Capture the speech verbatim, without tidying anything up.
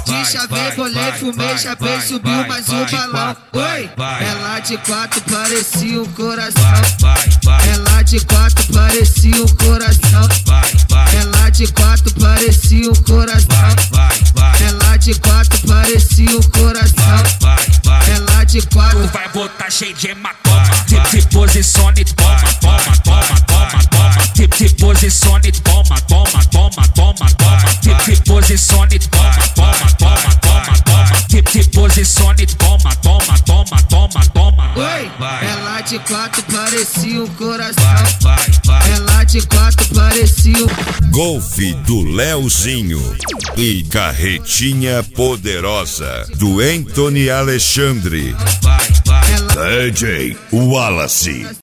de chavei, bolei, fumei, chapei, subiu mais um balão. Oi, ela de quatro parecia um coração. Ela de quatro parecia um coração. Ela de quatro parecia um coração. Ela de quatro parecia um coração. Ela de quatro vai botar cheio de hematoma. Se posicione, toma, toma, toma, toma, toma. Se posicione, toma, toma, toma, toma, toma. Se posicione, toma, toma, toma, toma, toma. Se posicione, toma, toma, toma, toma, toma. Oi, ela de quatro parecia um coração. Ela de quatro parecia um Golfe do Leozinho e Carretinha Poderosa do Anthony Alexandre. D J Wallace.